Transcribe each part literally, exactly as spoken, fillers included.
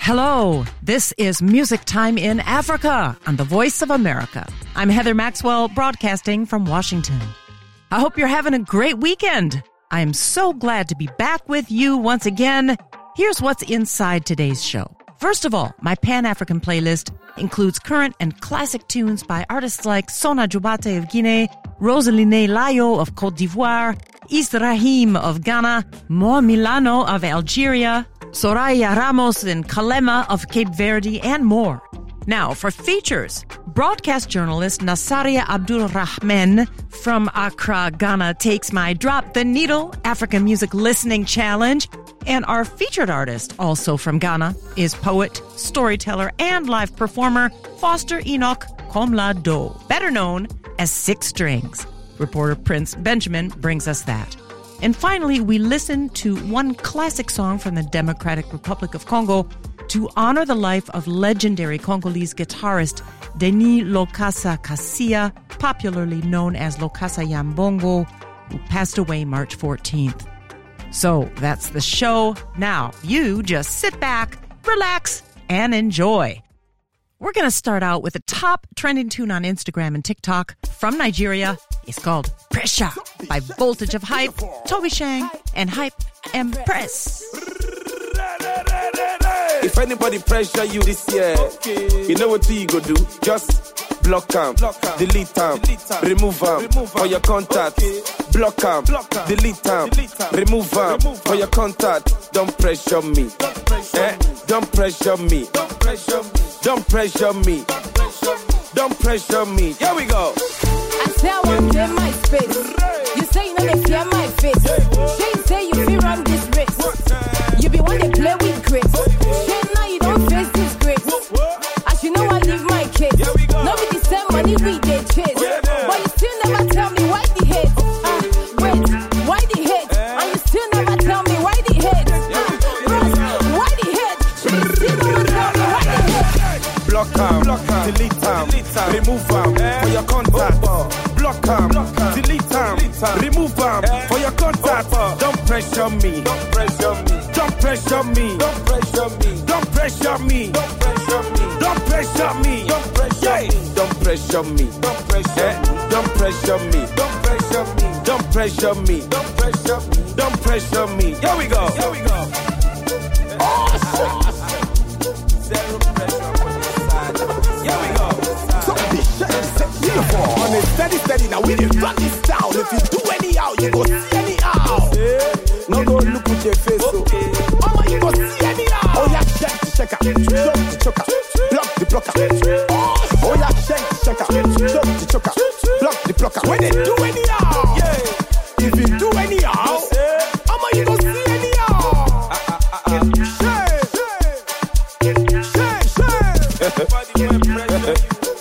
Hello, this is Music Time in Africa on the Voice of America. I'm Heather Maxwell, broadcasting from Washington. I hope you're having a great weekend. I am so glad to be back with you once again. Here's what's inside today's show. First of all, my Pan-African playlist includes current and classic tunes by artists like Sona Jobate of Guinea, Rosaline Layo of Côte d'Ivoire, Israhim of Ghana, Mo Milano of Algeria, Soraya Ramos and Kalema of Cape Verde, and more. Now, for features, broadcast journalist Nasaria Abdul Rahman from Accra, Ghana, takes my Drop the Needle African Music Listening Challenge. And our featured artist, also from Ghana, is poet, storyteller, and live performer Foster Enoch Komla-Do, better known as Six Strings. Reporter Prince Benjamin brings us that. And finally, we listen to one classic song from the Democratic Republic of Congo to honor the life of legendary Congolese guitarist Denis Lokasa Kasia, popularly known as Lokasa Yambongo, who passed away March fourteenth. So that's the show. Now, you just sit back, relax, and enjoy. We're going to start out with a top trending tune on Instagram and TikTok from Nigeria. It's called Pressure by Voltage of Hype, Toby Shang, and Hype Empress. If anybody pressure you this year, okay, you know what you go do? Just block them, delete them, remove them for your contact. Okay. Block them, delete them, remove them for your contact. Don't pressure me. Don't pressure eh? me. Don't pressure me. Don't pressure me. Don't pressure me. Don't pressure me. Here we go. I say I want to my space. You say you know they fear my face. She say you feel run this race. You be one they play with grace. She now you don't face this grace. As you know I leave my case. Nobody send money we they chase. But you still never tell me why the hate. Uh, wait, why the hate? And you still never tell me why the hate. Uh, Ross, why the hate? You still never tell me why the hate. Block them, delete them, remove them for your contact. Block them, delete them, remove them for your contact. Don't pressure me. Don't pressure me. Don't pressure me. Don't pressure me. Don't pressure me. Don't pressure me. Don't pressure me. Don't pressure me. Don't pressure me. Don't pressure me. Don't pressure me. Don't pressure me. Don't pressure me. Don't pressure me. Don't pressure me. Here we go. Here we go. Zero pressure on this side. Here we go. On a steady, steady, now we didn't run this down. If you do anyhow, you go see anyhow. No go look with your face, okay. Oh my, you go see anyhow. Oh yeah, check the checker, choke the choker, block the blocker. Oh yeah, check the checker, choke the choker, block the blocker. When they do anyhow, yeah. If you do anyhow, oh my, you go see anyhow. Shake, shake, shake.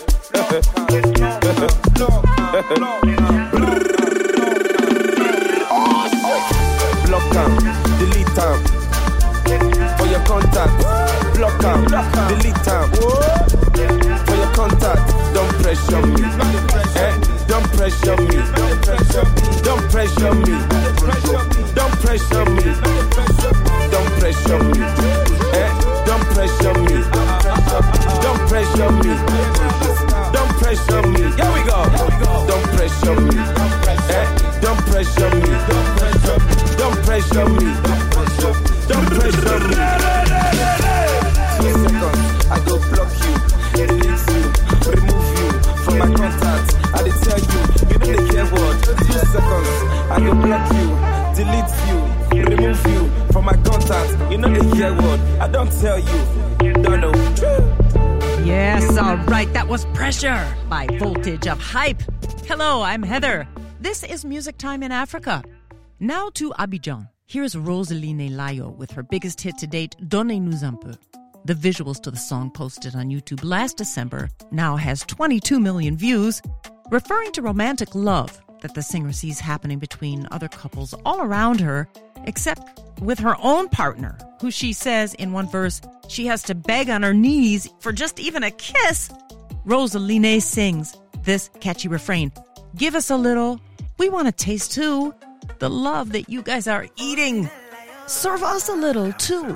Block them, delete them for your contact. Block them, delete them for your contact. Don't pressure me. Eh? Don't pressure me. Don't pressure me. Don't pressure me. Don't pressure me. Eh? Don't pressure me. Don't pressure me. Don't pressure me. Here we go. Don't pressure me. Eh? Don't pressure me. Don't pressure me. Don't pressure me. Two seconds, I go block you, delete you, remove you from my contacts. I did tell you, you don't care what. Two seconds, I go block you, delete you, remove you from my contacts. You know they hear what. I don't tell you. Don't know. Yes, all right. That was Pressure by Voltage of Hype. Hello, I'm Heather. This is Music Time in Africa. Now to Abidjan. Here's Rosaline Layo with her biggest hit to date, Donnez-nous un peu. The visuals to the song posted on YouTube last December now has twenty-two million views, referring to romantic love that the singer sees happening between other couples all around her, except with her own partner, who she says in one verse she has to beg on her knees for just even a kiss. Rosaline sings this catchy refrain, "Give us a little, we want to taste too, the love that you guys are eating. Serve us a little too."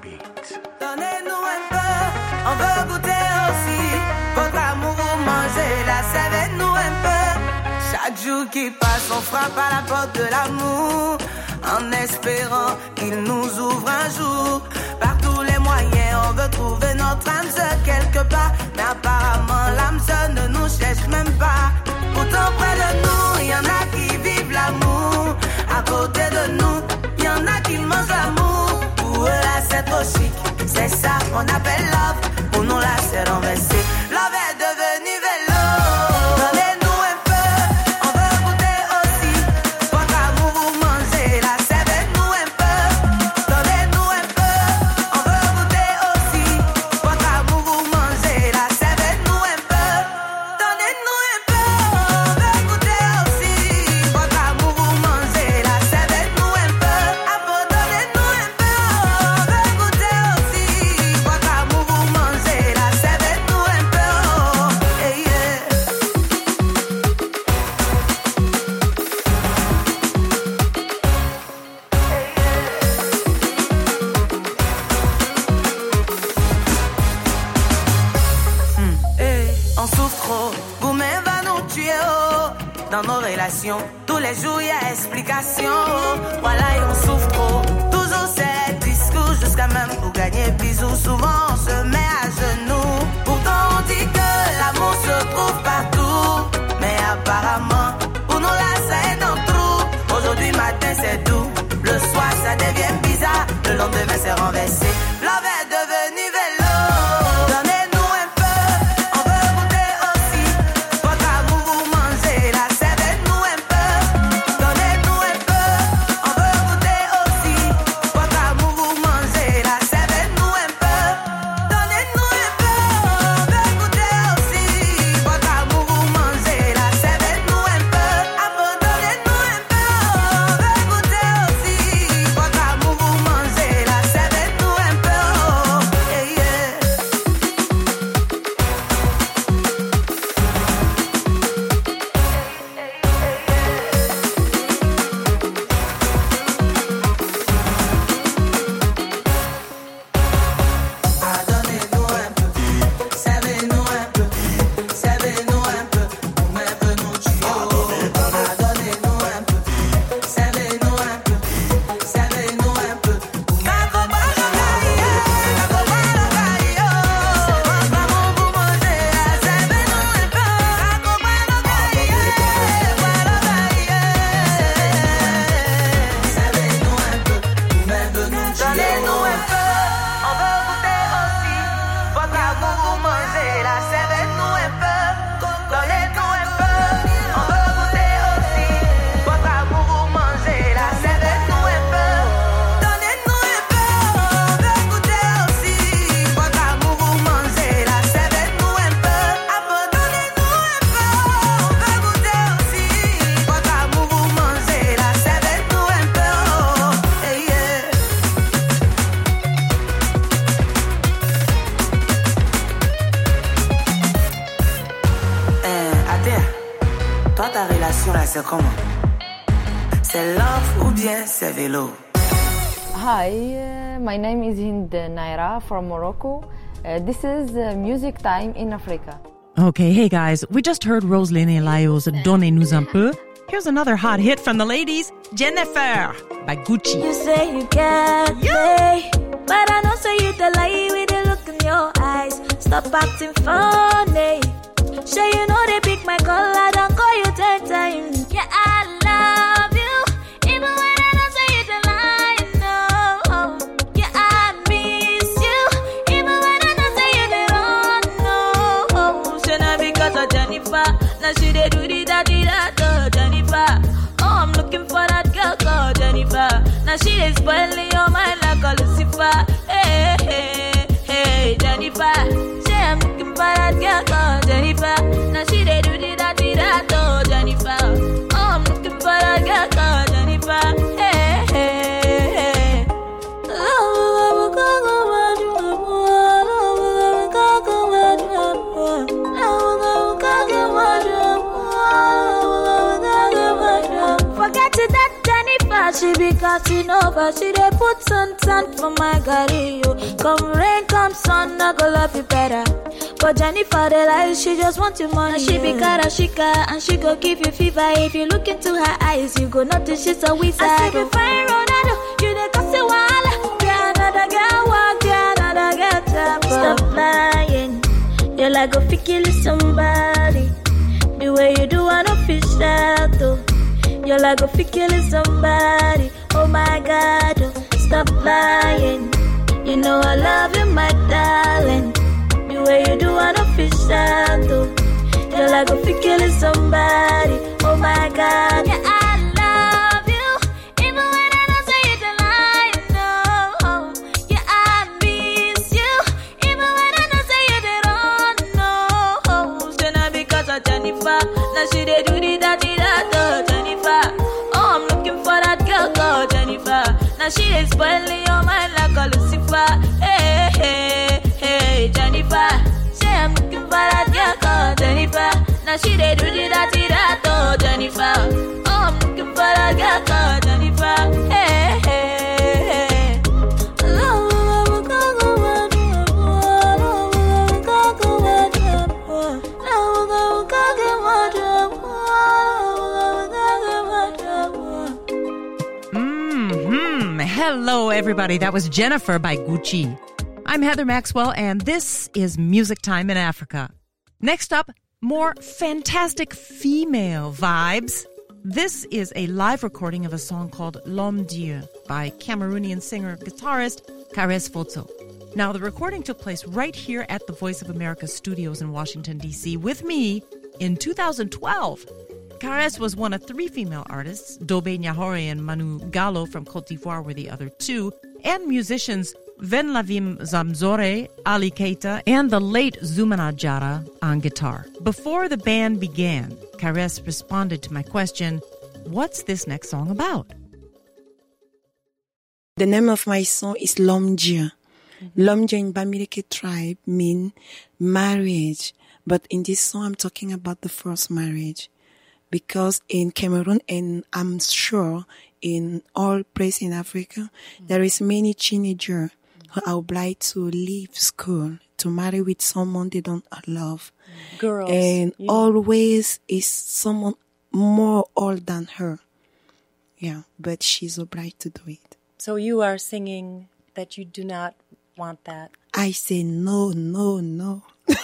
Donnez-nous un peu, on veut goûter aussi. Votre amour, vous mangez la servez-nous un peu. Chaque jour qui passe, on frappe à la porte de l'amour, en espérant qu'il nous ouvre un jour. Par tous les moyens, on veut trouver notre âme sœur quelque part. Mais apparemment, l'âme sœur ne nous cherche même pas. Pourtant, près de nous, il y en a qui vivent l'amour. À côté de nous, il y en a qui mangent l'amour. Pour eux, là, c'est trop chic. C'est ça qu'on appelle love. Pour nous, là, c'est renversé. Love est devenu vélo. Donnez-nous un peu, on veut goûter aussi. Votre amour, vous mangez la servez-nous un peu. Donnez-nous un peu, on veut goûter aussi. Votre amour, vous mangez la servez-nous un peu. Donnez-nous un peu, on veut goûter aussi. Votre amour, vous mangez la servez-nous un peu. Donnez-nous un peu, on veut goûter aussi. Votre amour, vous mangez la servez-nous un peu. Hey, yeah. Hey, on souffre trop, vous-même va nous tuer oh. Dans nos relations, tous les jours y a explication oh. Voilà et on souffre trop, toujours c'est discours. Jusqu'à même pour gagner bisous, souvent on se met à genoux. Pourtant on dit que l'amour se trouve partout. Mais apparemment, pour nous là ça est dans le trou. Aujourd'hui matin c'est doux, le soir ça devient bizarre. Le lendemain c'est renversé, love est devenu vélo. Donnez-nous un peu, on veut goûter aussi. Votre amour vous mangez la servez-nous un peu. Donnez-nous un peu, on veut goûter aussi. Votre amour vous mangez la servez-nous un peu. Donnez-nous un peu, on veut goûter aussi. Votre amour vous mangez la servez-nous un peu. Donnez-nous un peu, on veut goûter aussi. Votre amour vous mangez la servez-nous un peu. Hey, yeah. Donnez-nous un peu, servez-nous un peu, servez-nous un peu, vous-même nous tuer. Donnez-nous un peu, servez-nous un peu, servez-nous un peu, vous-même Donnez-nous un peu, on veut goûter aussi. Votre amour vous mangez la servez-nous un peu. Donnez-nous un peu, on veut goûter aussi. Votre amour vous mangez la servez-nous un peu. Donnez-nous un peu, on veut goûter aussi. Votre amour vous mangez la servez-nous un peu. Donnez-nous un peu, on veut goûter aussi. Votre amour vous mangez la servez-nous un peu. Hey, yeah. Eh, Adèle, toi ta relation là c'est comment? C'est love ou bien c'est vélo? Hi, uh, my name is Hind Naira from Morocco. Uh, this is uh, Music Time in Africa. Okay, hey guys, we just heard Roseline Elayo's Donnez-nous un peu. Here's another hot hit from the ladies, Jennifer by Gucci. You say you can't play, but I know say you the lie with the look in your eyes. Stop acting funny. Sure you know they pick my call, I don't call you ten times. Yeah, I love you, even when I don't say you the lie. No, yeah, I miss you, even when I don't say you the wrong. No, should not because of Jennifer. Now she they do the da di da da Jennifer. Oh, I'm looking for that girl called Jennifer. Now she is spoiling your mind like a Lucifer. Hey, hey, hey, Jennifer. Say I'm looking for that girl called Jennifer. Now she they do the da di da da Jennifer. Oh, I'm looking for that girl called Jennifer. Hey, hey, hey. Forget it that Jennifer, she be starting over. She dey put sun sun for my gari, yo. Come rain, come sun, I go love you better. But Jennifer, the lies, she just want your money. She be karashika and she go give you fever. If you look into her eyes, you go notice she's a wizard. I say, fine Ronaldo, you dey cause a wala. Yeah, another girl walk, yeah, another girl tap. Stop lying, you're like a fi kill somebody. The way you do, I don't fish that though. You're like a fi kill somebody. Oh my God, oh, stop lying. You know I love you, my darling. The way you do, I don't fish that though. You're like a fi kill somebody. Oh my God, yeah, I love you. Even when I don't say it a lie, no. Yeah, I miss you. Even when I don't say it at all, no. Still not because of Jennifer. Now she dey do the dirty that oh, Jennifer. Oh, I'm looking for that girl called Jennifer. Now she is spoiling your mind like a Lucifer. Hey, hey, hey, Jennifer. Say I'm looking for that girl called Jennifer. Now she dey do the dirty that oh, Jennifer. Oh, I'm looking for that girl called Jennifer. Hey, hey, hey. Hello, everybody. That was Jennifer by Gucci. I'm Heather Maxwell, and this is Music Time in Africa. Next up, more fantastic female vibes. This is a live recording of a song called L'Homme Dieu by Cameroonian singer-guitarist Caresse Foto. Now, the recording took place right here at the Voice of America studios in Washington, D C with me in two thousand twelve. Caresse was one of three female artists. Dobe Nyahore and Manu Gallo from Côte d'Ivoire were the other two, and musicians Venlavim Zamzore, Ali Keita, and the late Zoumana Diarra on guitar. Before the band began, Caresse responded to my question, what's this next song about? The name of my song is L'Homme Dieu. Mm-hmm. L'Homme Dieu in Bamileke tribe means marriage, but in this song I'm talking about the first marriage. Because in Cameroon, and I'm sure in all places in Africa, mm-hmm. there is many teenagers who are obliged to leave school to marry with someone they don't love. Girls. And yeah. always is someone more old than her. Yeah, but she's obliged to do it. So you are singing that you do not want that. I say no, no, no.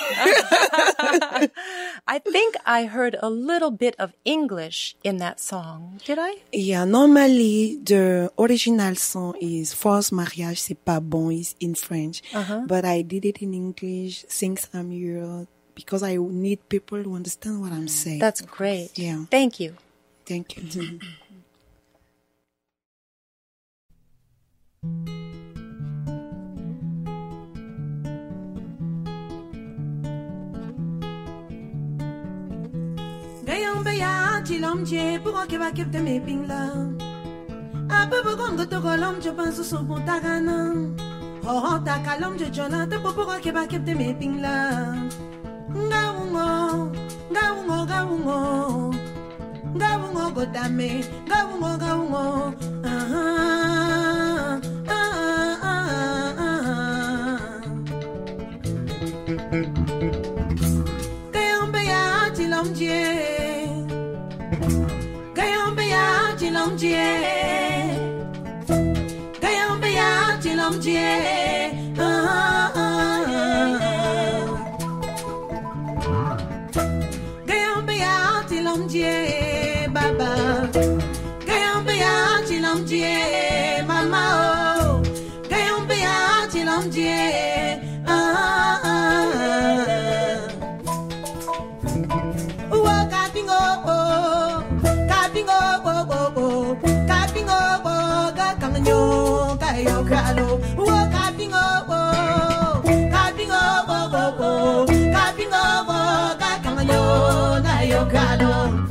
I think I heard a little bit of English in that song. Did I? Yeah, normally the original song is Force Mariage, c'est pas bon, is in French. Uh-huh. But I did it in English since I'm here because I need people to understand what I'm saying. That's great. Yeah. Thank you. Thank you. L'homme Dieu, pourquoi qu'il va quitter mes ping là? A peu pour qu'on goûte au l'homme Dieu pense sur bon tagana. Oh oh taka l'homme Dieu jona, te pourquoi qu'il va quitter mes ping là? Gaungo, gaungo, gaungo, gaungo godame, gaungo, gaungo. Ah ah ah ah ah. Gayon beya ti l'homme Dieu. L'homme Dieu, Gayon Béa, tu l'homme Dieu, ah ah ah. Gayon Béa, tu l'homme Dieu, baba. Gayon Béa, tu l'homme Dieu, mama oh. Gayon Béa, tu l'homme Dieu, ah ah ah. Uwa kapingo oh, kapingo oh oh oh. Yo, kayo kalo, wo kapingo wo, kapingo wo wo wo, kapingo wo, kakanyo na yo kalo.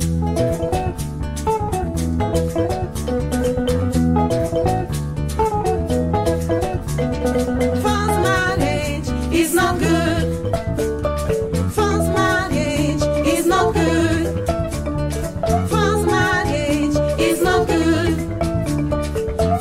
False marriage is not good. False marriage is not good. False marriage is not good.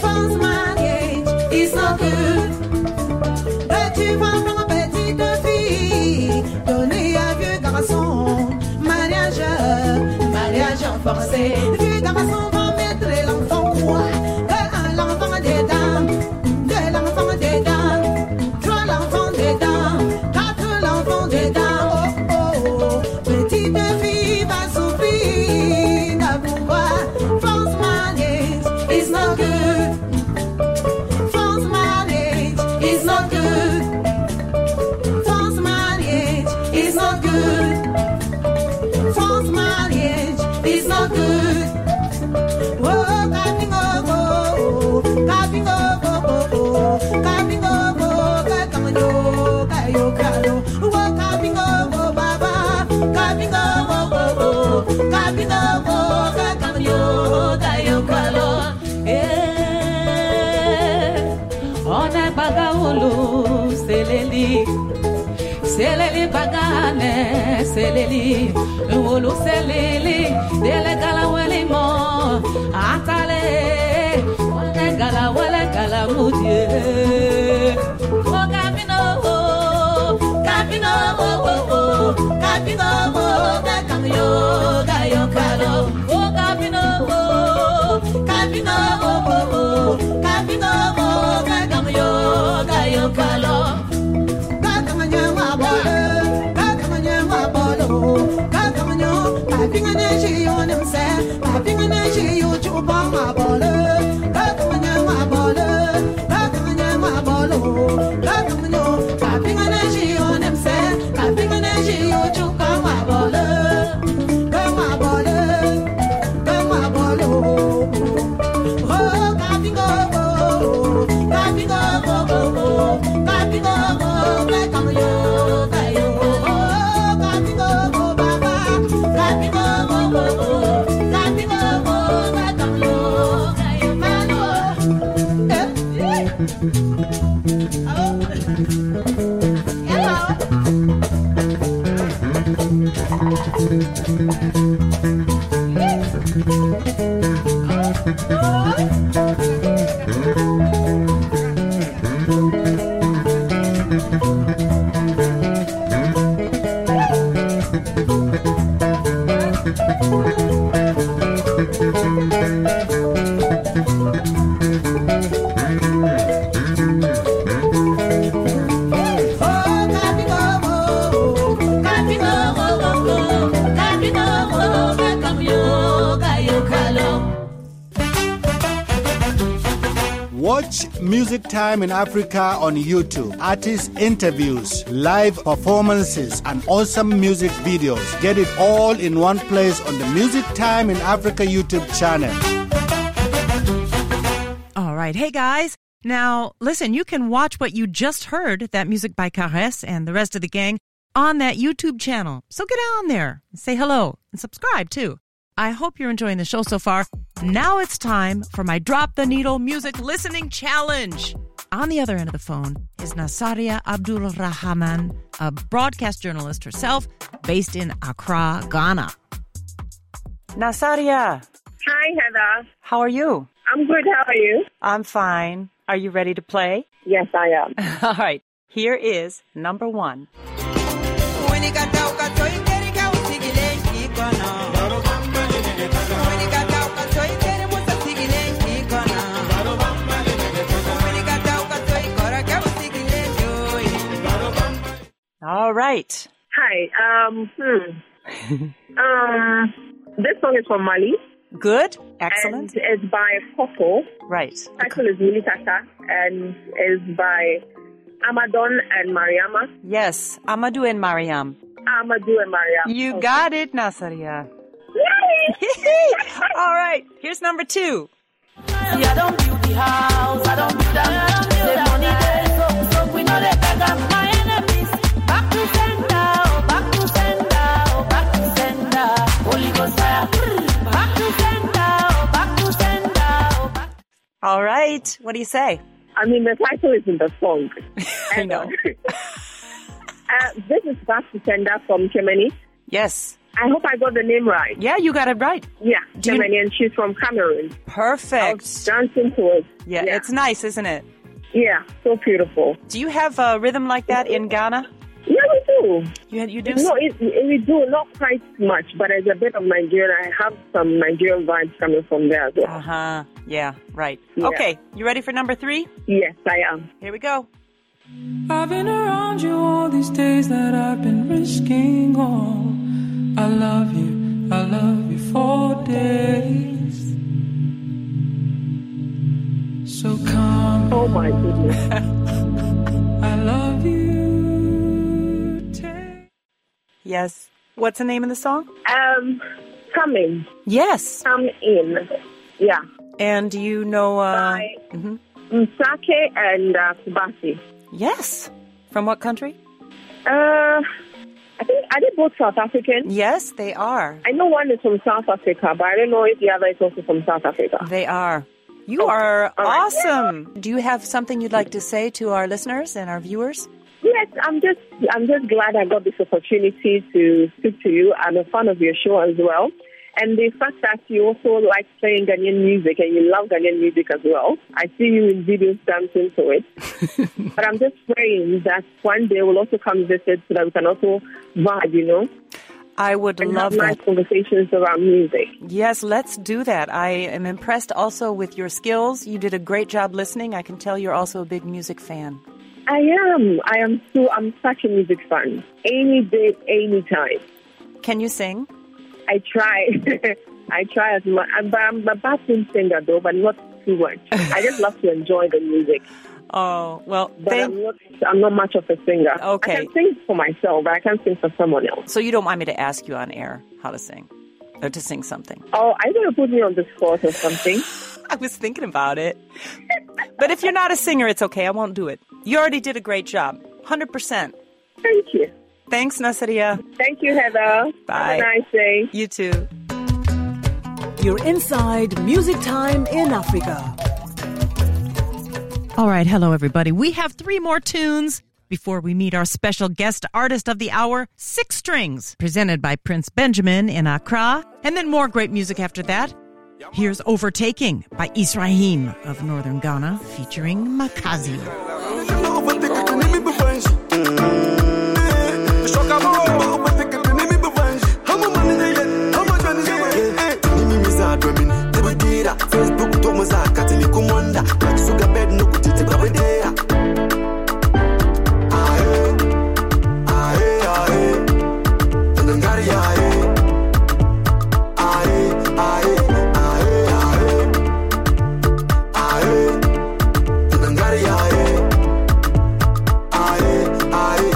danser. Les garçons vont mettre l'enfant quoi? Un l'enfant des dames, deux l'enfant des dames, trois l'enfant des dames, quatre l'enfant des dames. Oh oh oh, petite fille va souffrir. Pourquoi? Force marriage is not good. Force marriage is not good. Force marriage is not good. Force marriage is not good. Oh, capping oh, capping oh, oh, capping oh, cacamanyo, cayo calo. Oh, capping oh, baba, capping oh, capping oh, cacamanyo, cayo calo. Eh, ona bagaulu seleli. Seleli bagane, seleli, ulu seleli, dele gala wele mo, atale, wele gala wele gala mudie. Oh capino, capino, capino, capino, gayo calo. Oh capino, capino, capino, capino, gayo calo. Watch Music Time in Africa on YouTube. Artist interviews, live performances, and awesome music videos. Get it all in one place on the Music Time in Africa YouTube channel. All right. Hey, guys. Now, listen, you can watch what you just heard, that music by Caresse and the rest of the gang, on that YouTube channel. So get on there, say hello, and subscribe, too. I hope you're enjoying the show so far. Now it's time for my Drop the Needle Music Listening Challenge. On the other end of the phone is Nasaria Abdul Rahman, a broadcast journalist herself, based in Accra, Ghana. Nasaria. Hi, Heather. How are you? I'm good. How are you? I'm fine. Are you ready to play? Yes, I am. All right. Here is number one. All right. Hi. Um. Hmm. um. This song is from Mali. Good. Excellent. And it's by Koko. Right. The title is Mili Tata and is by Amadon and Mariama. Yes, Amadou and Mariam. Amadou and Mariam. You okay. got it, Nasaria. Yay! All right. Here's number two. See, I don't build the house, I don't build that. The money there, so, so we know they beg up my enemies. Back to sender, back to sender, back to sender. Holy Ghost fire. Back to sender, back to sender. Back. All right. What do you say? I mean, the title is in the song. I know. uh, this is Back to Sender from Kemeni. Yes. I hope I got the name right. Yeah, you got it right. Yeah, Do you... Kemeni, and she's from Cameroon. Perfect. I was dancing to it. Yeah, yeah, it's nice, isn't it? Yeah, so beautiful. Do you have a rhythm like that in Ghana? Yeah, we do. You, you do? No, it, it, we do. Not quite much, but there's a bit of Nigerian. I have some Nigerian vibes coming from there as well. Uh-huh. Yeah, right. Yeah. Okay, you ready for number three? Yes, I am. Here we go. I've been around you all these days that I've been risking all. I love you, I love you for days. So come. Oh my goodness. I love you. Yes. What's the name of the song? Um, Come In. Yes. Come In. Yeah. And do you know... Uh, By mm-hmm. Msake and uh, Subasi. Yes. From what country? Uh, I think, are they both South African? Yes, they are. I know one is from South Africa, but I don't know if the other is also from South Africa. They are. You Oh, are all right. awesome. Do you have something you'd like to say to our listeners and our viewers? Yes, I'm just I'm just glad I got this opportunity to speak to you. I'm a fan of your show as well. And the fact that you also like playing Ghanaian music and you love Ghanaian music as well. I see you in videos dancing to it. But I'm just praying that one day we'll also come visit so that we can also vibe, you know? I would and love have nice that. conversations around music. Yes, let's do that. I am impressed also with your skills. You did a great job listening. I can tell you're also a big music fan. I am. I am so, I'm such a music fan. Any day, any time. Can you sing? I try. I try as much. I'm, I'm a bathroom singer though, but not too much. I just love to enjoy the music. Oh, well, But thank- I'm not, I'm not much of a singer. Okay. I can sing for myself, but I can't sing for someone else. So you don't mind me to ask you on air how to sing? Or to sing something? Oh, are you going to put me on the spot or something? I was thinking about it. But if you're not a singer, it's okay. I won't do it. You already did a great job. one hundred percent. Thank you. Thanks, Nasaria. Thank you, Heather. Bye. Have a nice day. You too. You're inside Music Time in Africa. All right, hello, everybody. We have three more tunes before we meet our special guest artist of the hour, Six Strings, presented by Prince Benjamin in Accra, and then more great music after that. Here's Overtaking by Israhim of Northern Ghana, featuring Makazi. Facebook to muzaka tini kumwanda Makisuga bed nuku titi babedea Ae, ae, ae Tanangari ae Ae, ae, ae, ae Ae, Tanangari ae Ae, ae,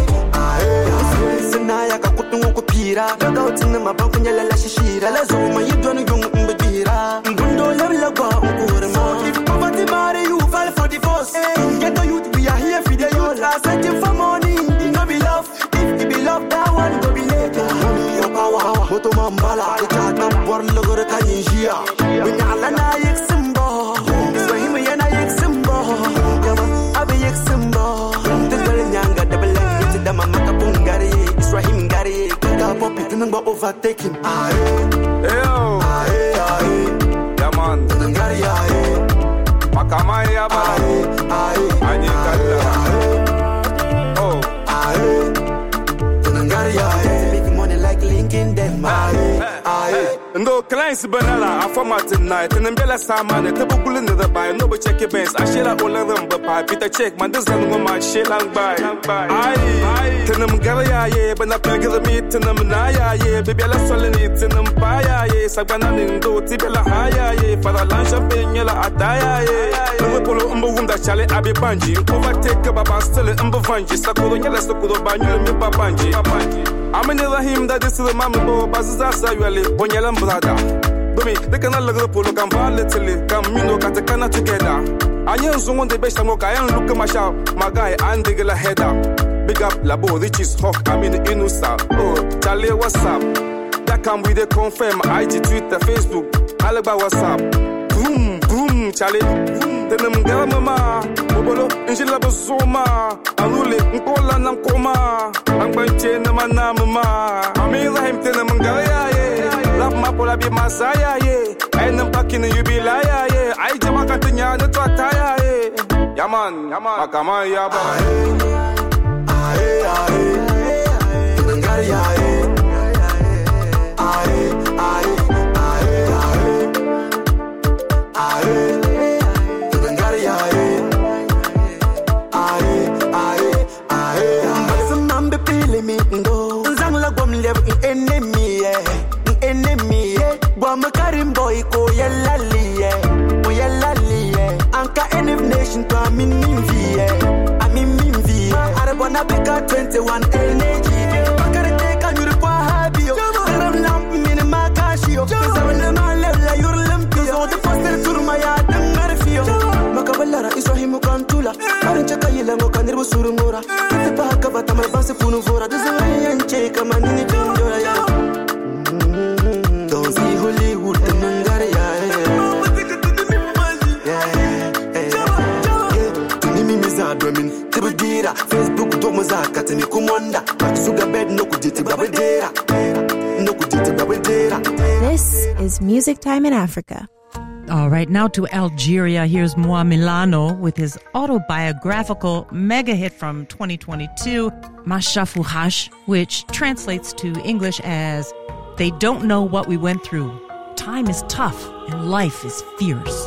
ae Sinaya kakutungu kupira Gaga utina mabanku nyalela shishira Lezo uma yidwanu yungu mbedira Mbundo yabila kwa ukurema If poverty marry you fall for divorce hey. Get the youth, we are here for the youth Are searching for money, it no be love If it be love, that one go be later Money your power, moto mambala The chat man, war logore kanyinjia Winyala na yek simbo Swahima yana yek simbo Yama, abe yek simbo Tengale nyanga, double leg, it's a dama makapungari Israhim ngari, kaka popi, tinangba overtaking Aye, Eyo, aye, aye Yaman, Tanangari aye Makamai Yabala, Anyikala, Oh, aye Tanangari aye Making money like Lincoln them aye, aye Ndo clients banala, I format tonight, and then Bella Saman, and Tabu Bulin the buy, no but check your bands. I share all of them, but I Peter check, man, this is my shit lang by. Aye, Tenum Galia, yeah, but not Peggle meat, Tenum Naya, yeah, baby, I love selling it, Tenum Paya, yeah, Sabana, do Tibella Haya, yeah, for the lunch of Pena Ataya, yeah, Polo Umbunda Chale Abi Banji, overtake a Baba still in Umbavanji, Sakuro, Yelasuko, Banyu, Mipa Banji. I'm in the him that this is the mamma, Bazasa, Bonyalam Brada. Domi, they cannot look at the polo, come little, come, you know, Katakana together. I am someone the best, I am look at my shop, my guy, and the girl header. Big up, Labo, which is hawk, I'm in the Inusa. Oh, Charlie, what's up? That come with the confirm, I G, Twitter, Facebook, Alaba, what's up? Boom, boom, Charlie, boom, then I'm girl, mama, Bobolo, Angela Bazoma, Alule, Nkola, Namkoma, Angbanche, Namana, mama, I'm in the him, Tenamangaya, Love Mapola, be Masaya, yeah, and I'm packing you be liar, yeah, I Jamakatanya, the Twataya, yeah, Yaman, Yaman, Akama, Yaba, aye, aye, wanna pick a twenty-one energy. Bakar take a new kwa happy yo. Ram lamp min ma kashi yo. Zaman ma la yur lampi yo. The poster tur ma ya dan marfi yo. Makabala ra isohimu kantula. Arin chaka yila mo kanir bu surungora. Kete pa ka bata mal banse punu fora. Dizan yanche kama nini tundora ya. Don't see Hollywood nangare ya. Facebook to muzaka tini kumonda sugar bed no kujiti babedera no kujiti babedera. This is Music Time in Africa. All right, now to Algeria. Here's Moi Milano with his autobiographical mega hit from twenty twenty-two, Mashafouhash, which translates to English as "They don't know what we went through. Time is tough and life is fierce."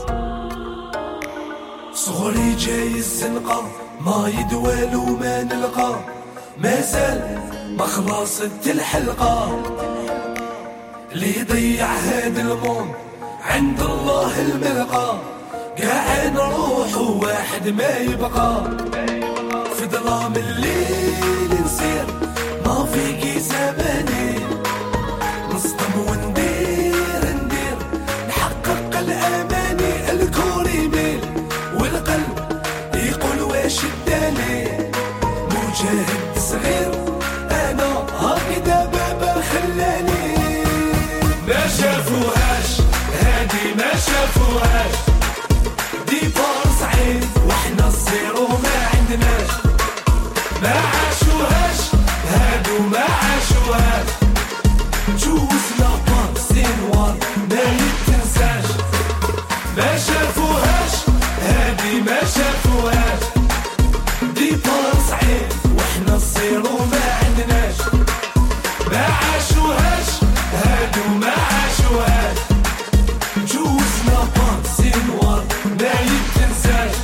صغري جاي الزنقة ما يدوال وما نلقى ما زال ما خلصت الحلقة اللي يضيع هذا الموند عند الله الملقى قاعد نروح وواحد ما يبقى في ظلام الليل نسير ما فيكي زماني نصطم وندير ندير نحقق الأماني الكون يميل والقلب يقول واش الدالي مجاهد صغير انا هكذا بابا خلاني ما شافوهاش هادي ما شافوهاش ديبار صعيد واحنا الزيرو ما عندناش ما عاشوهاش هادو ما عاشوهاش جوزنا بانسينوار ما يتنساش ما شافوهاش هادي ما شافوهاش ديبار صعيد واحنا الزيرو ما عندناش ما عاشوهاش هادو ما عاشوهاش جوزنا بانسينوار ما يتنساش.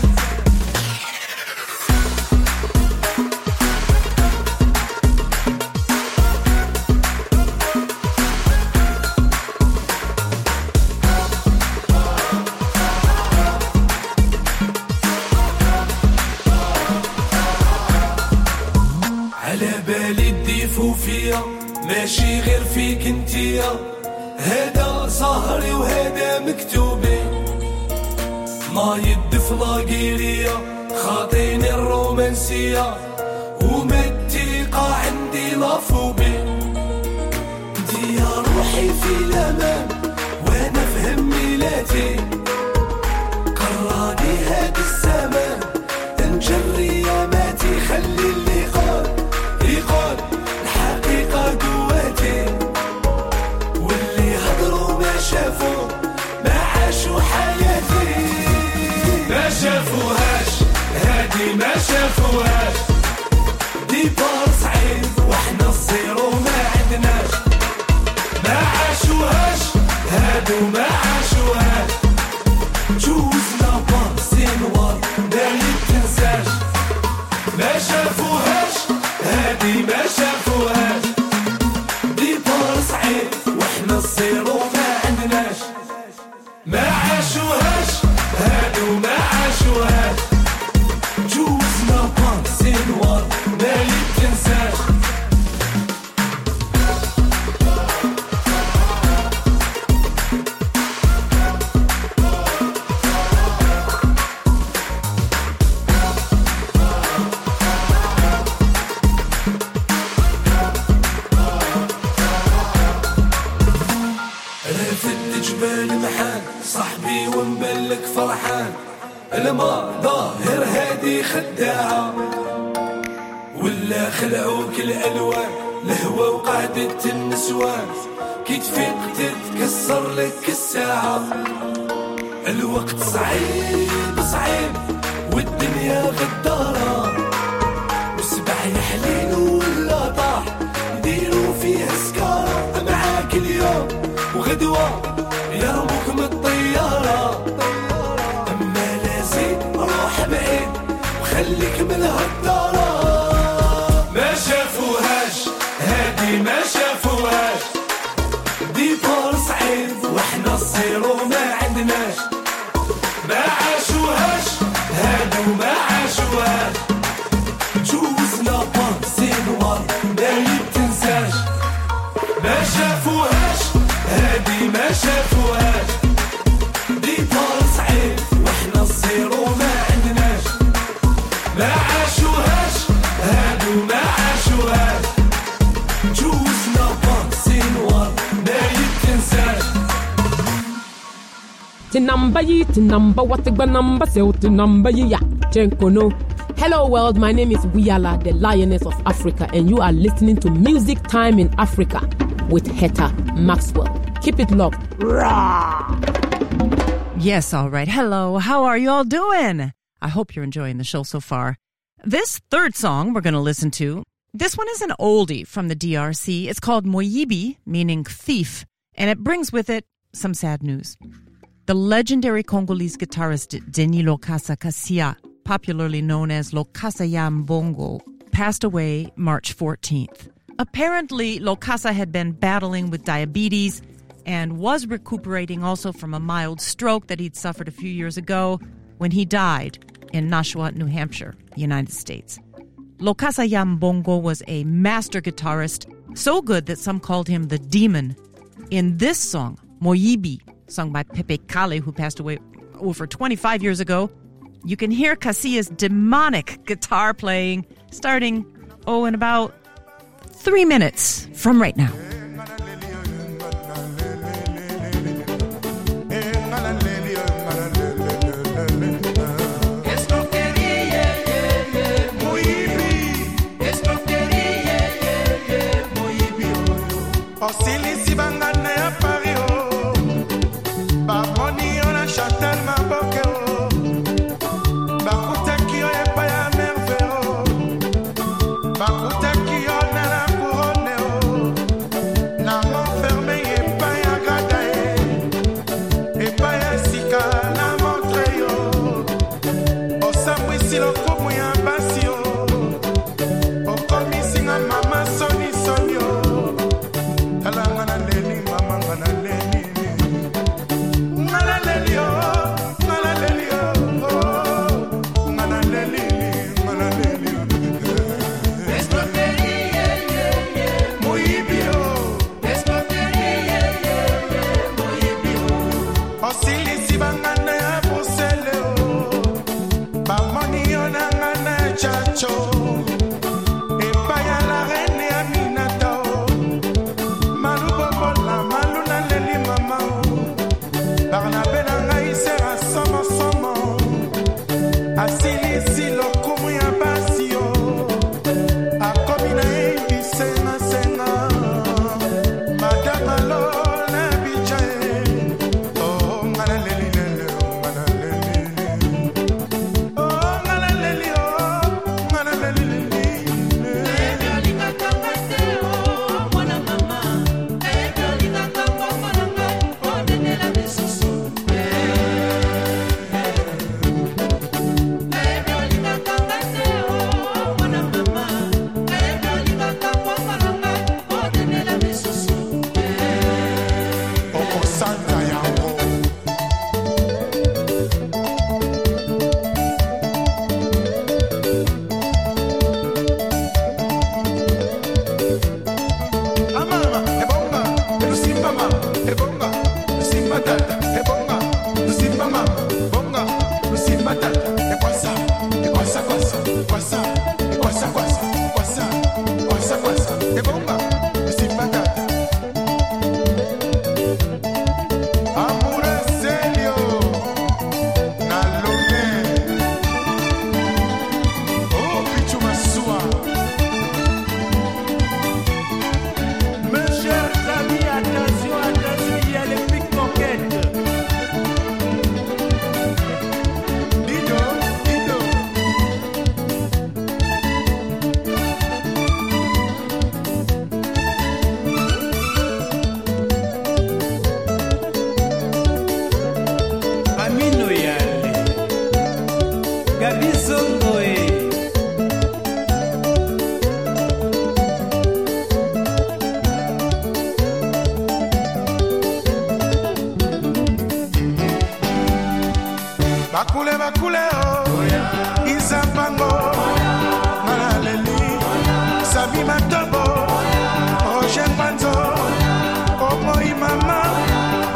فيا ماشي غير فيك انتيا هذا صهري وهذا مكتوبي ما يدفلا قيريا خاطيني الرومانسية ومتيقة عندي لافوبي انتي يا روحي في الأمان وانا فهم ميلاتي قراني هاد الزمان تنجري يا ماتي خلي اللي قال يقال قواتي واللي هضروا ما شافوا ما عاشوا حياتي ما شافوهاش هادي ما شافوهاش ديبار صعيد واحنا الزيرو ما عندناش ما عاشوهاش هادو ما عاشوهاش جوزنا بانسينوار ما يتنساش ما شافوهاش هادي ما شافوهاش ديبار صعيد واحنا الزيرو ما عندناش ما عاشوهاش هادو ما عاشوهاش جوزنا بانسينوار ما يتنساش. صاحبي ومبلك فرحان الما ظاهر هادي خداعة ولا خلعوك الألوان الهوى وقعدت النسوان كي تفيق تتكسر لك الساعة الوقت صعيب صعيب والدنيا غدارة وسبع يحلين ولا طاح يديروا فيها سكارة معاك اليوم وغدوة يرموك من الطيارة أما لازم روح بعيد وخليك من هالدارة ما شافوهاش هادي ما شافوهاش ديبار صعيد واحنا الزيرو ما عندناش ما عاشوهاش هادو ما عاشوهاش جوزنا ما شافوهاش ديتار صعيب واحنا الزيرو ما عندناش ما عاشوهاش هادو ما عاشوهاش جوزنا بانسينوار ما يتنساش Tinamba yi, tinamba watigba namba seo, tinamba yi ya, chenkono. Hello world, my name is Wiyala, the Lioness of Africa, and you are listening to Music Time in Africa with Heather Maxwell. Keep it locked. Rah! Yes, all right. Hello, how are you all doing? I hope you're enjoying the show so far. This third song we're going to listen to, this one is an oldie from the D R C. It's called Moyibi, meaning thief, and it brings with it some sad news. The legendary Congolese guitarist Denis Lokasa Kassia, popularly known as Lokasa ya Mbongo, passed away March fourteenth. Apparently, Lokasa had been battling with diabetes and was recuperating also from a mild stroke that he'd suffered a few years ago when he died in Nashua, New Hampshire, United States. Lokasa ya Mbongo was a master guitarist, so good that some called him the demon. In this song, Moyibi, sung by Pepe Kale, who passed away over twenty-five years ago, you can hear Kassia's demonic guitar playing starting, oh, in about three minutes from right now. Bakule bakule oh, Izapango, Malaleli, Sabi Matobo, Ocean Panzo, Omoi Mama,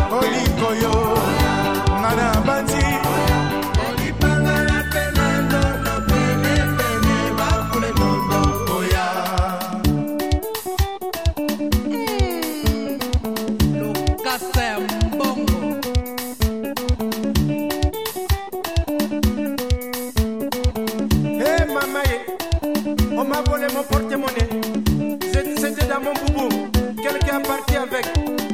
m'a volé mon porte-monnaie. C'était dans mon boubou. Quelqu'un est parti avec.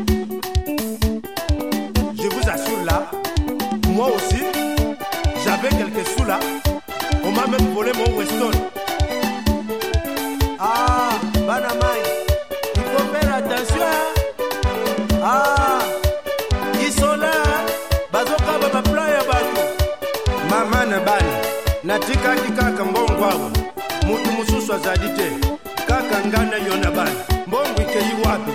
Je vous assure là, moi aussi, j'avais quelques sous là. On m'a même volé mon Weston. Ah, Banamai, il faut faire attention. Ah, ils sont là. Bazoka baba playa batu. Mama na bani, natika kika mbongwa. Mutu mususu azadite. Kaka ngana yona bani. Mbongo ike yiwapi.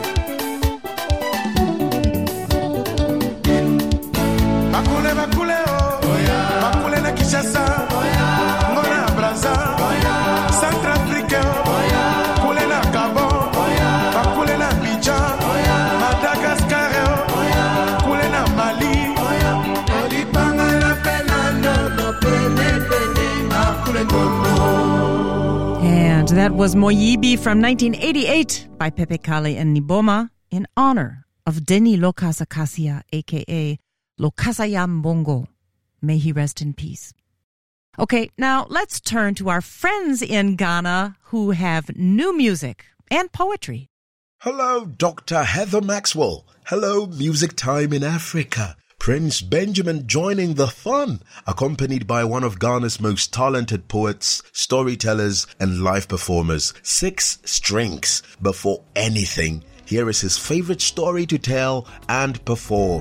Bakule bakule oh, bakule na Kinshasa, Ngona Brazza, Centrafrique, bakule na Gabon, bakule na Abidjan, Madagascar, bakule na Mali, olipanga na penando, no pene pene, bakule gogo. And that was Moyibi from nineteen eighty-eight by Pepe Kalle and Niboma in honor of Denny Lokasa Kasia, a k a. Lokasaya Mbongo. May he rest in peace. Okay, now let's turn to our friends in Ghana who have new music and poetry. Hello, Doctor Heather Maxwell. Hello, Music Time in Africa. Prince Benjamin joining the fun, accompanied by one of Ghana's most talented poets, storytellers, and live performers. Six Strings. Before anything, here is his favorite story to tell and perform.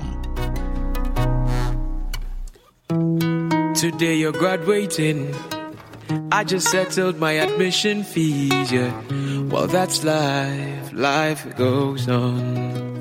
Today you're graduating. I just settled my admission fees, yeah. Well, that's life, life goes on.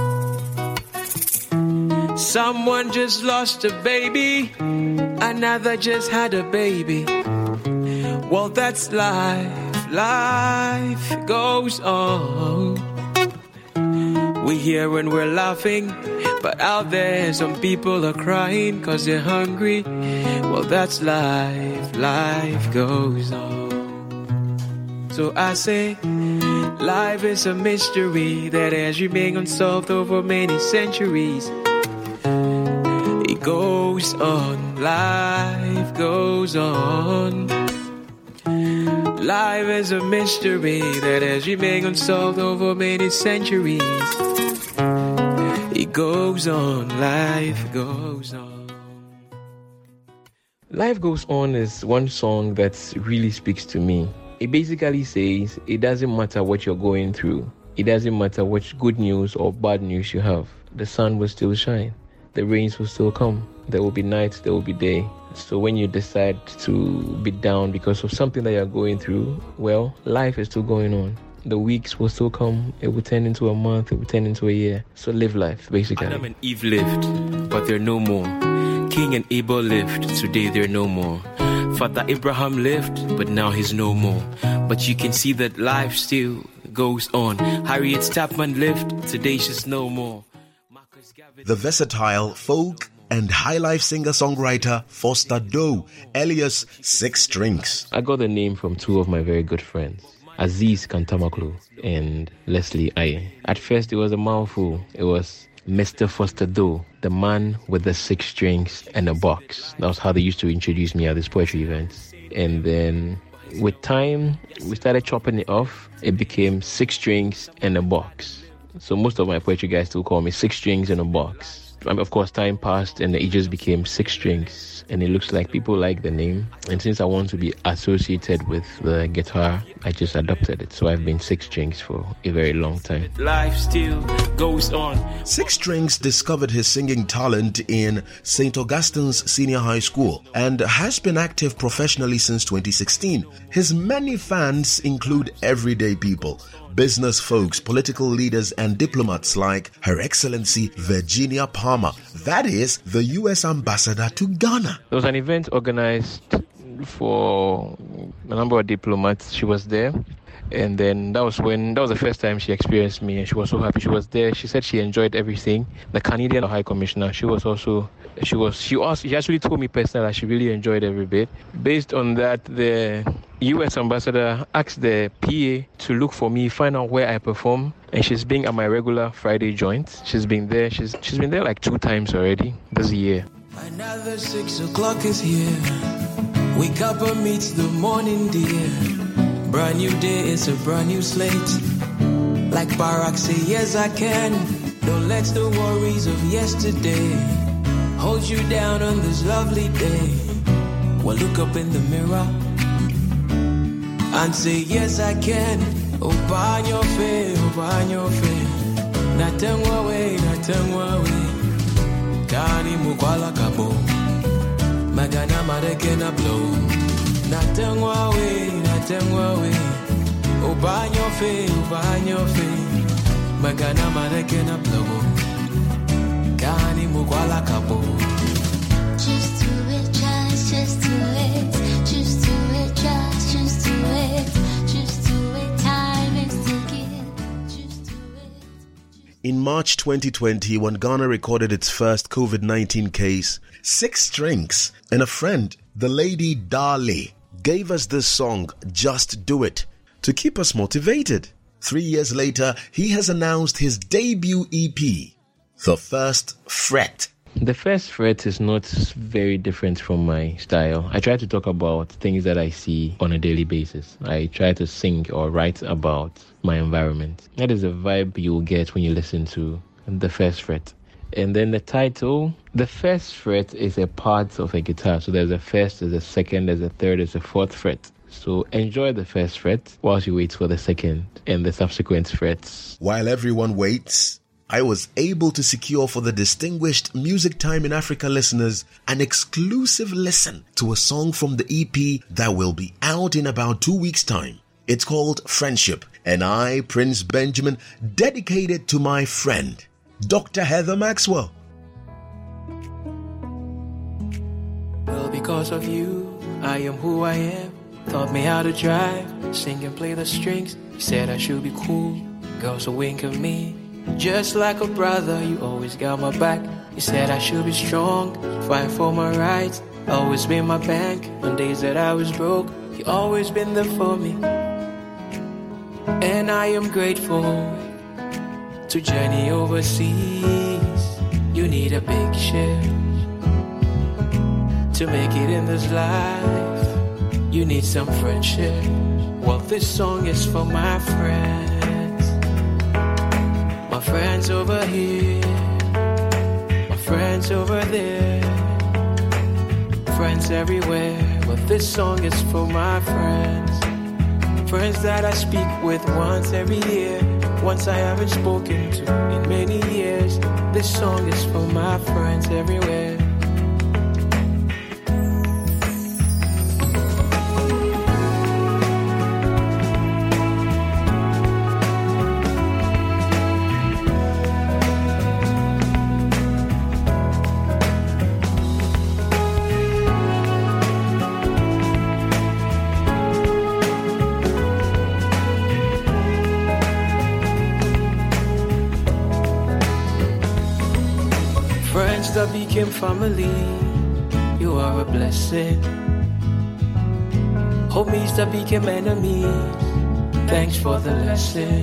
Someone just lost a baby, another just had a baby. Well, that's life, life goes on. We hear when we're laughing, but out there some people are crying cause they're hungry. Well, that's life, life goes on. So I say, life is a mystery that has remained unsolved over many centuries. It goes on, life goes on. Life is a mystery that has remained unsolved over many centuries. It goes on, life goes on. Life Goes On is one song that really speaks to me. It basically says it doesn't matter what you're going through. It doesn't matter what good news or bad news you have. The sun will still shine. The rains will still come. There will be night, there will be day. So when you decide to be down because of something that you're going through, well, life is still going on. The weeks will still come. It will turn into a month. It will turn into a year. So live life, basically. Adam and Eve lived, but they're no more. King and Abel lived, today they're no more. Father Abraham lived, but now he's no more. But you can see that life still goes on. Harriet Tubman lived, today she's no more. The versatile folk and high life singer-songwriter Foster Doe, alias Six Strings. I got the name from two of my very good friends, Aziz Kantamaklu and Leslie Aye. At first, it was a mouthful. It was Mister Foster Doe, the man with the six strings and a box. That was how they used to introduce me at these poetry events. And then with time, we started chopping it off. It became Six Strings and a Box. So most of my poetry guys still call me Six Strings and a Box. And of course, time passed and it just became Six Strings. And it looks like people like the name. And since I want to be associated with the guitar, I just adopted it. So I've been Six Strings for a very long time. Life still goes on. Six Strings discovered his singing talent in Saint Augustine's Senior High School and has been active professionally since twenty sixteen. His many fans include everyday people, business folks, political leaders, and diplomats like Her Excellency Virginia Palmer, that is the U S ambassador to Ghana. There was an event organized for a number of diplomats. She was there. And then that was when, that was the first time she experienced me, and she was so happy. She was there. She said she enjoyed everything. The Canadian High Commissioner, she was also, she was, she also, she actually told me personally that she really enjoyed every bit. Based on that, the U S ambassador asked the P A to look for me, find out where I perform, and she's been at my regular Friday joint. She's been there. She's she's been there like two times already this year. Another six o'clock is here. Wake up and meet the morning dear. Brand new day, it's a brand new slate. Like Barack say, yes I can. Don't let the worries of yesterday hold you down on this lovely day. Well, look up in the mirror and say, yes I can. Open your face, open your face. Nothing way, nothing way. Kani mukwala kabo. Magana marekena blow. Nothing way, nothing way. Open your face, open your face. Magana marekena blow. Kani mukwala kabo. Just do it, just, just do it. Just do it, just, just do it. Just do it, time is to give. Just do it. In March twenty twenty, when Ghana recorded its first COVID nineteen case, Six Strings and a friend, the lady Dali, gave us this song, Just Do It, to keep us motivated. Three years later, he has announced his debut E P, The First Fret. The First Fret is not very different from my style. I try to talk about things that I see on a daily basis. I try to sing or write about my environment. That is the vibe you'll get when you listen to The First Fret. And then the title, The First Fret is a part of a guitar. So there's a first, there's a second, there's a third, there's a fourth fret. So enjoy the first fret whilst you wait for the second and the subsequent frets. While everyone waits, I was able to secure for the distinguished Music Time in Africa listeners an exclusive listen to a song from the E P that will be out in about two weeks' time. It's called Friendship, and I, Prince Benjamin, dedicate it to my friend, Doctor Heather Maxwell. Well, because of you, I am who I am. Taught me how to drive, sing and play the strings. You said I should be cool, girls a wink at me. Just like a brother, you always got my back. You said I should be strong, fight for my rights. Always been my bank on days that I was broke. You always been there for me. And I am grateful to journey overseas. You need a big ship to make it in this life. You need some friendship. Well, this song is for my friends. My friends over here, my friends over there, friends everywhere. But this song is for my friends. Friends that I speak with once every year, once I haven't spoken to in many years. This song is for my friends everywhere. That became family, you are a blessing. Homies that became enemies, thanks for the lesson.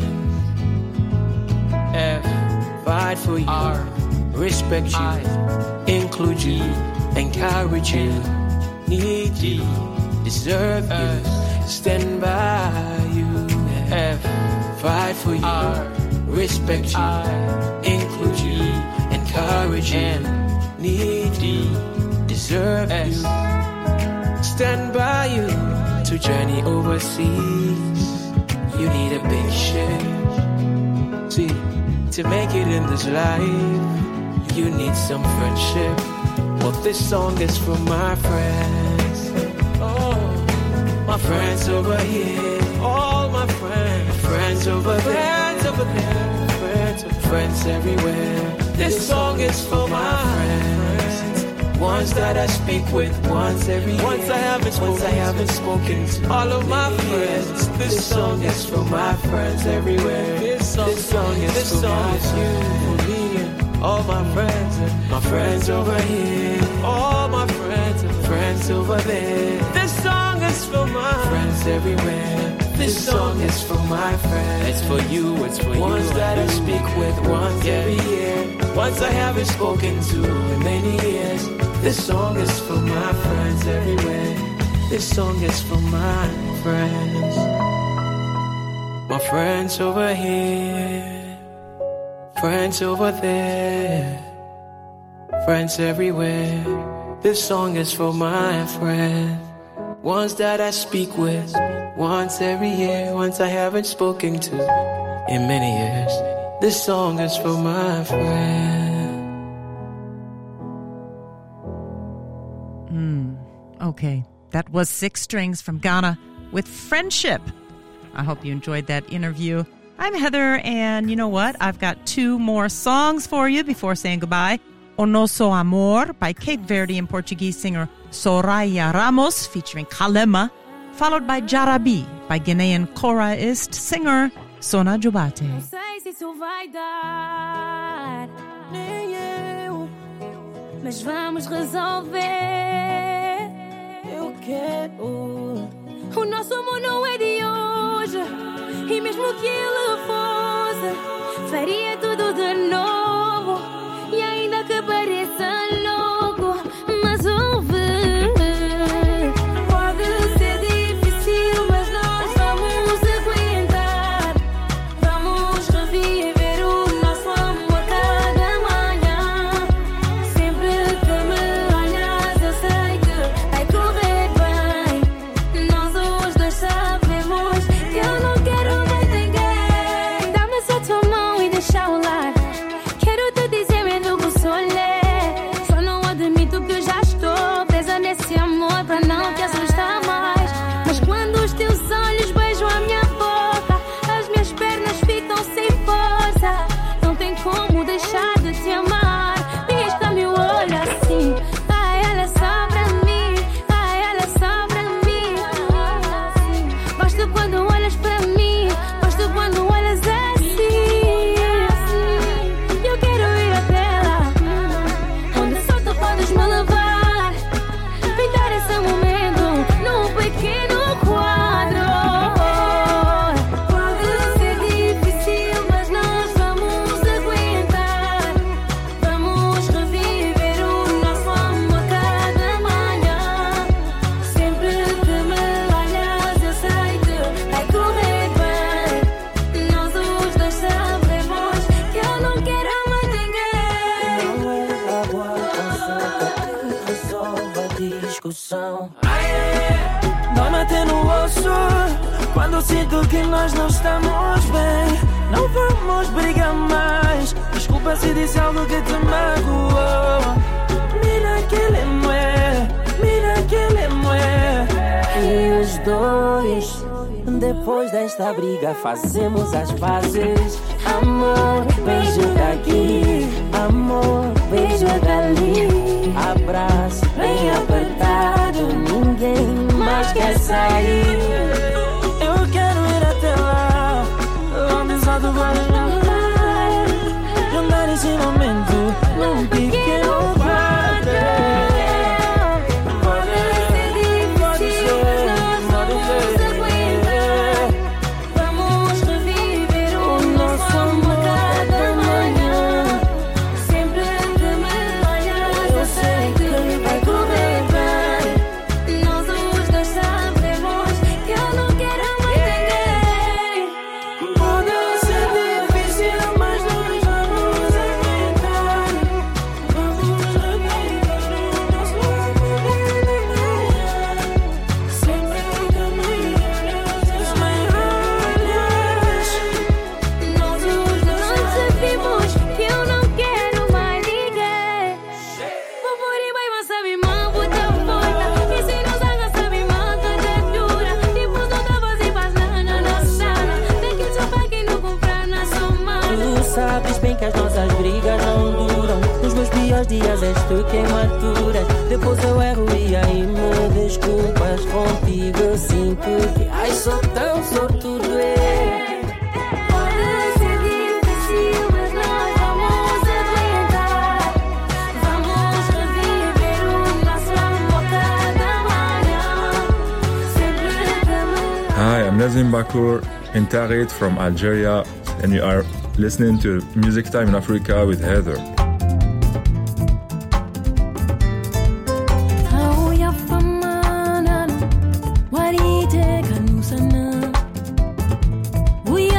F, fight for you, R, respect you, I, include you, encourage you, need you, deserve you, stand by you. F, fight for you, R, respect you, I, include you, encourage you, need you, deserve you, stand by you to journey overseas. You need a big ship. See, to make it in this life, you need some friendship. Well, this song is for my friends. Oh, my friends over here, all my friends, friends over there, friends over there, friends, friends everywhere. This song is for my friends, ones that I speak with once every year, once I haven't spoken, once I haven't spoken to all of my friends. This song is for my friends everywhere. This song, this song is this for song is you, for me, and all my friends, and my friends over here, all my friends and friends over there. This song is for my friends everywhere. This song is for my friends. It's for you, it's for you. Ones that I speak with once every year, once I haven't spoken to in many years. This song is for my friends everywhere. This song is for my friends. my friends over here, friends over there, friends everywhere. This song is for my friends, ones that I speak with once every year, ones I haven't spoken to in many years. This song is for my friends. Mm, okay, that was Six Strings from Ghana with Friendship. I hope you enjoyed that interview. I'm Heather, and you know what? I've got two more songs for you before saying goodbye. O Nosso Amor by Cape Verdean Portuguese singer Soraya Ramos featuring Kalema, followed by Jarabi by Ghanaian Koraist singer Sona Jubate. Não sei se isso vai dar, nem eu, mas vamos resolver. Eu quero. O nosso amor não é de hoje, e mesmo que ele fosse, faria tudo de novo, e ainda que pareça louco, mas ouve. Pode ser difícil, mas nós vamos aguentar. Vamos reviver o nosso amor cada manhã. Sempre que me olhas, eu sei que vai correr bem. Nós os dois sabemos que eu não quero mais ninguém. Dá-me só tua mão e deixa o lar. Quero te dizer mesmo que sou lé. Só não admito que já estou presa nesse amor pra não te assustar mais. Mas quando os teus olhos beijam a minha boca, as minhas pernas ficam sem força. Não tem como deixar de te amar. Pisca-me o olho assim. Ai, ela é só pra mim. Ai, ela é só pra mim. Gosto quando olhas pra mim. Gosto quando olhas assim. Eu quero ir até lá, onde só tu podes me levar. Pintar esse momento num pequeno quadro. Pode ser difícil, mas nós vamos aguentar. Vamos reviver o nosso amor cada manhã. Sempre que me olhas, eu sei que vai correr bem. Nós os dois sabemos que eu não quero mais ninguém. Não é água com açúcar que resolve a discussão. Dói-me até no osso quando sinto que nós não estamos bem. Não vamos brigar mais. Desculpa se disse algo que te magoou. Mira que ele é mué, mira que ele é mué. E os dois, depois desta briga, fazemos as pazes. Amor, beijo daqui. Amor, beijo dali. Abraço bem apertado. Ninguém mais quer sair. Eu quero ir até lá, onde só tu podes me levar. Juntar esse momento num pequeno quadro. Pode ser, pode ser, pode ser. Vamos reviver o nosso amor cada manhã. Sempre que me olhas, eu sei que vai correr bem. Nós os dois sabemos que eu não quero mais ninguém. Pode ser difícil, mas nós vamos aguentar. Vamos reviver o nosso amor cada manhã. Sempre que me olhas, eu sei Nós os dois sabemos que eu não quero mais ninguém. Vou por aí, vai, mas sabe, mão, vou te volta. E se não zaga, sabe, mão, tá dura. Tipo, não dá voz e faz nada na sala. Tem que sofrer quem não comprar na soma. Tu sabes bem que as nossas brigas não duram. Nos meus piores dias és tu quem maturas. Depois eu erro e aí me desculpas. Contigo eu sinto que ai, sou tão sortudo. é. Pode ser difícil, mas nós vamos aguentar. Vamos reviver o nosso amor cada manhã. Sempre que me Hi, I'm Nazim Bakour in Tarit from Algeria, and you are listening to Music Time in Africa with Heather. Auya famana, warite kanusana. Uya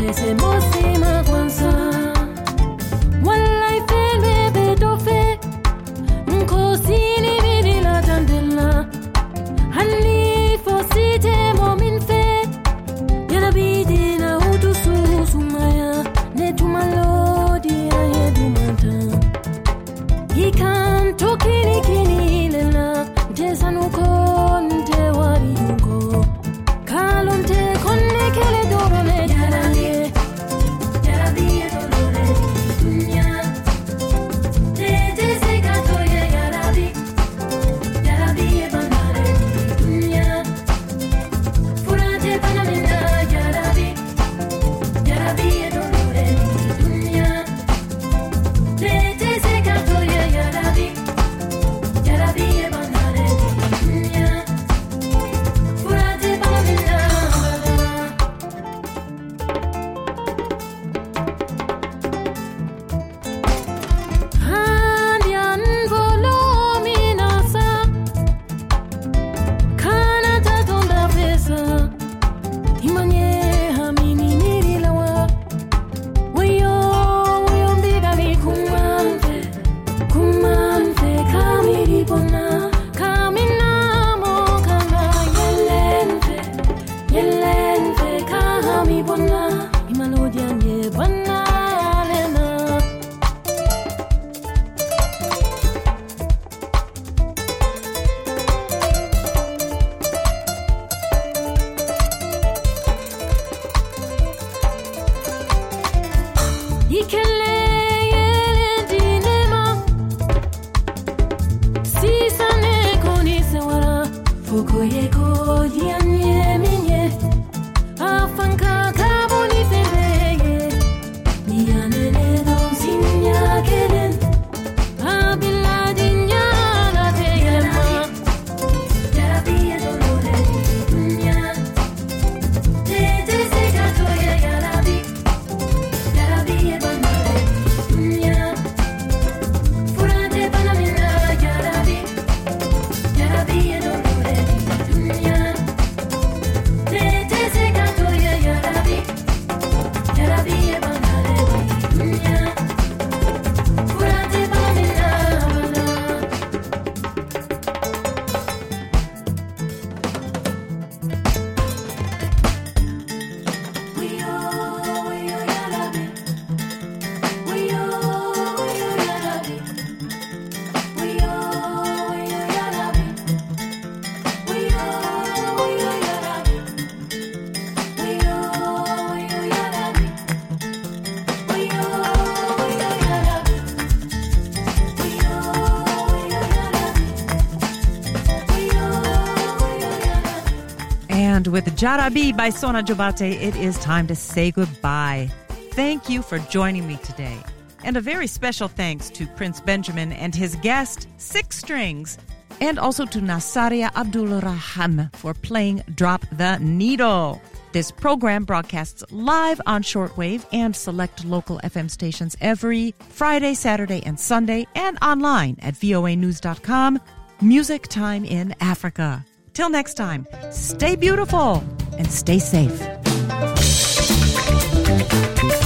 And with Jarabi by Sona Jobate, it is time to say goodbye. Thank you for joining me today. And a very special thanks to Prince Benjamin and his guest, Six Strings, and also to Nasaria Abdul Rahman for playing Drop the Needle. This program broadcasts live on shortwave and select local F M stations every Friday, Saturday, and Sunday, and online at V O A news dot com. Music Time in Africa. Till next time, stay beautiful and stay safe.